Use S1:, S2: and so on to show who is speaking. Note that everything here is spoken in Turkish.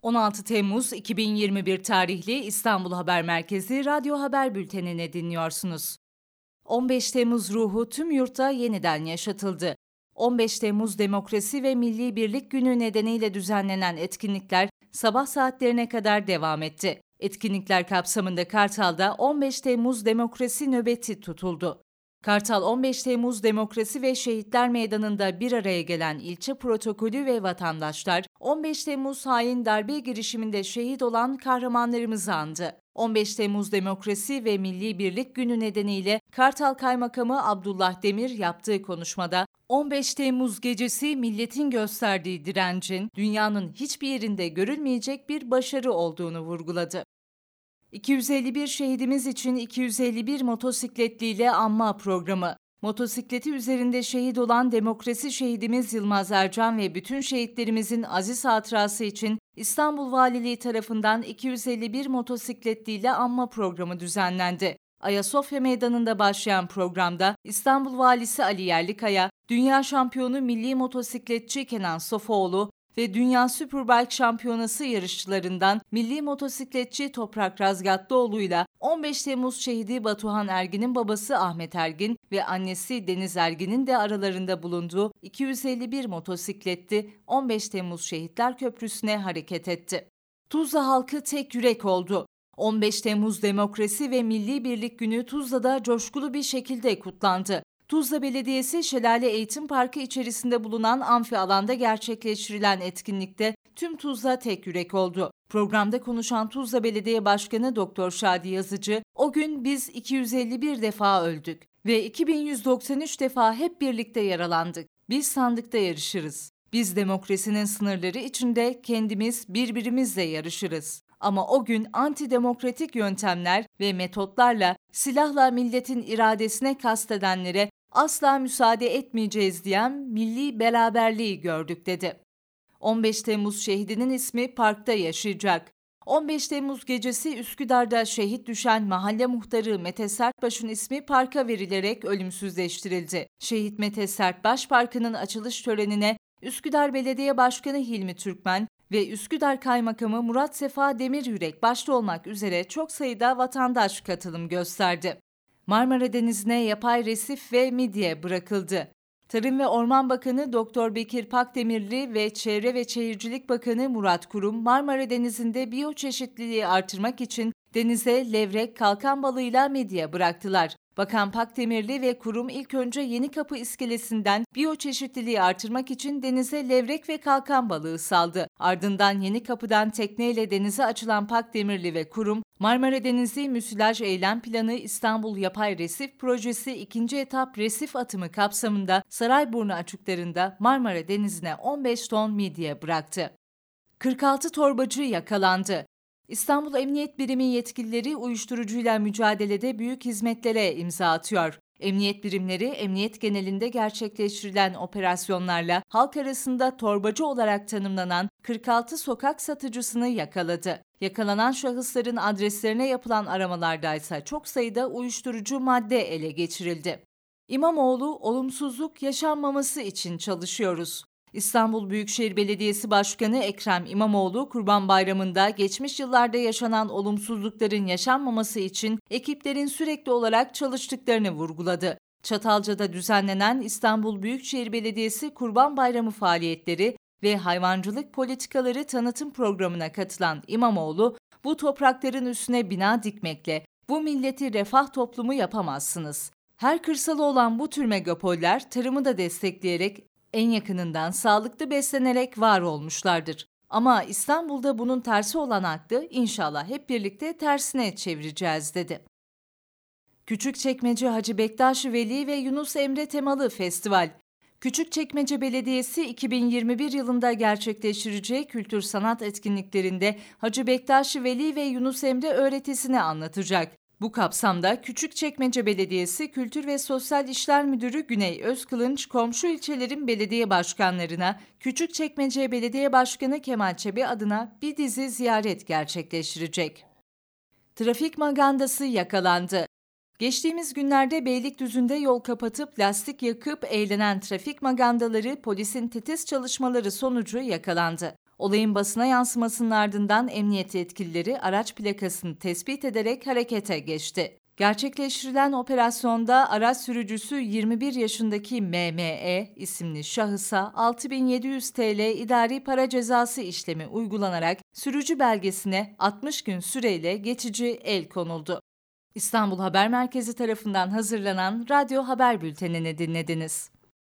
S1: 16 Temmuz 2021 tarihli İstanbul Haber Merkezi Radyo Haber Bülteni'ni dinliyorsunuz. 15 Temmuz ruhu tüm yurtta yeniden yaşatıldı. 15 Temmuz Demokrasi ve Milli Birlik Günü nedeniyle düzenlenen etkinlikler sabah saatlerine kadar devam etti. Etkinlikler kapsamında Kartal'da 15 Temmuz Demokrasi nöbeti tutuldu. Kartal 15 Temmuz Demokrasi ve Şehitler Meydanı'nda bir araya gelen ilçe protokolü ve vatandaşlar 15 Temmuz hain darbe girişiminde şehit olan kahramanlarımızı andı. 15 Temmuz Demokrasi ve Milli Birlik Günü nedeniyle Kartal Kaymakamı Abdullah Demir yaptığı konuşmada 15 Temmuz gecesi milletin gösterdiği direncin dünyanın hiçbir yerinde görülmeyecek bir başarı olduğunu vurguladı. 251 şehidimiz için 251 motosikletliyle anma programı. Motosikleti üzerinde şehit olan demokrasi şehidimiz Yılmaz Ercan ve bütün şehitlerimizin aziz hatırası için İstanbul Valiliği tarafından 251 motosikletliyle anma programı düzenlendi. Ayasofya Meydanı'nda başlayan programda İstanbul Valisi Ali Yerlikaya, Dünya Şampiyonu milli motosikletçi Kenan Sofuoğlu ve Dünya Superbike Şampiyonası yarışçılarından milli motosikletçi Toprak Razgatlıoğlu'yla 15 Temmuz şehidi Batuhan Ergin'in babası Ahmet Ergin ve annesi Deniz Ergin'in de aralarında bulunduğu 251 motosikletli 15 Temmuz Şehitler Köprüsü'ne hareket etti. Tuzla halkı tek yürek oldu. 15 Temmuz Demokrasi ve Milli Birlik Günü Tuzla'da coşkulu bir şekilde kutlandı. Tuzla Belediyesi Şelale Eğitim Parkı içerisinde bulunan amfi alanda gerçekleştirilen etkinlikte tüm Tuzla tek yürek oldu. Programda konuşan Tuzla Belediye Başkanı Doktor Şadi Yazıcı, "O gün biz 251 defa öldük ve 2193 defa hep birlikte yaralandık. Biz sandıkta yarışırız. Biz demokrasinin sınırları içinde kendimiz birbirimizle yarışırız. Ama o gün antidemokratik yöntemler ve metotlarla silahla milletin iradesine kastedenlere asla müsaade etmeyeceğiz diyen milli beraberliği gördük" dedi. 15 Temmuz şehidinin ismi parkta yaşayacak. 15 Temmuz gecesi Üsküdar'da şehit düşen mahalle muhtarı Mete Sertbaş'ın ismi parka verilerek ölümsüzleştirildi. Şehit Mete Sertbaş Parkı'nın açılış törenine Üsküdar Belediye Başkanı Hilmi Türkmen ve Üsküdar Kaymakamı Murat Sefa Demiryürek başta olmak üzere çok sayıda vatandaş katılım gösterdi. Marmara Denizi'ne yapay resif ve midye bırakıldı. Tarım ve Orman Bakanı Doktor Bekir Pakdemirli ve Çevre ve Şehircilik Bakanı Murat Kurum, Marmara Denizi'nde biyoçeşitliliği artırmak için denize levrek, kalkan balığıyla midye bıraktılar. Bakan Pakdemirli ve kurum ilk önce Yenikapı iskelesinden biyoçeşitliliği artırmak için denize levrek ve kalkan balığı saldı. Ardından Yenikapı'dan tekneyle denize açılan Pakdemirli ve kurum, Marmara Denizi Müsilaj Eylem Planı İstanbul Yapay Resif Projesi 2. etap resif atımı kapsamında Sarayburnu açıklarında Marmara Denizi'ne 15 ton midye bıraktı. 46 torbacı yakalandı. İstanbul Emniyet Birimi yetkilileri uyuşturucuyla mücadelede büyük hizmetlere imza atıyor. Emniyet birimleri, emniyet genelinde gerçekleştirilen operasyonlarla halk arasında torbacı olarak tanımlanan 46 sokak satıcısını yakaladı. Yakalanan şahısların adreslerine yapılan aramalarda ise çok sayıda uyuşturucu madde ele geçirildi. İmamoğlu, olumsuzluk yaşanmaması için çalışıyoruz. İstanbul Büyükşehir Belediyesi Başkanı Ekrem İmamoğlu, Kurban Bayramı'nda geçmiş yıllarda yaşanan olumsuzlukların yaşanmaması için ekiplerin sürekli olarak çalıştıklarını vurguladı. Çatalca'da düzenlenen İstanbul Büyükşehir Belediyesi Kurban Bayramı faaliyetleri ve hayvancılık politikaları tanıtım programına katılan İmamoğlu, "Bu toprakların üstüne bina dikmekle bu milleti refah toplumu yapamazsınız. Her kırsalı olan bu tür megapoller tarımı da destekleyerek en yakınından sağlıklı beslenerek var olmuşlardır. Ama İstanbul'da bunun tersi olan aklı inşallah hep birlikte tersine çevireceğiz" dedi. Küçükçekmece Hacı Bektaş Veli ve Yunus Emre temalı festival. Küçükçekmece Belediyesi 2021 yılında gerçekleştireceği kültür sanat etkinliklerinde Hacı Bektaş Veli ve Yunus Emre öğretisini anlatacak. Bu kapsamda Küçükçekmece Belediyesi Kültür ve Sosyal İşler Müdürü Güney Özkılınç, komşu ilçelerin belediye başkanlarına Küçükçekmece Belediye Başkanı Kemal Çebi adına bir dizi ziyaret gerçekleştirecek. Trafik magandası yakalandı. Geçtiğimiz günlerde Beylikdüzü'nde yol kapatıp lastik yakıp eğlenen trafik magandaları polisin titiz çalışmaları sonucu yakalandı. Olayın basına yansımasının ardından emniyet yetkilileri araç plakasını tespit ederek harekete geçti. Gerçekleştirilen operasyonda araç sürücüsü 21 yaşındaki MME isimli şahısa 6.700 TL idari para cezası işlemi uygulanarak sürücü belgesine 60 gün süreyle geçici el konuldu. İstanbul Haber Merkezi tarafından hazırlanan Radyo Haber Bülteni'ni dinlediniz.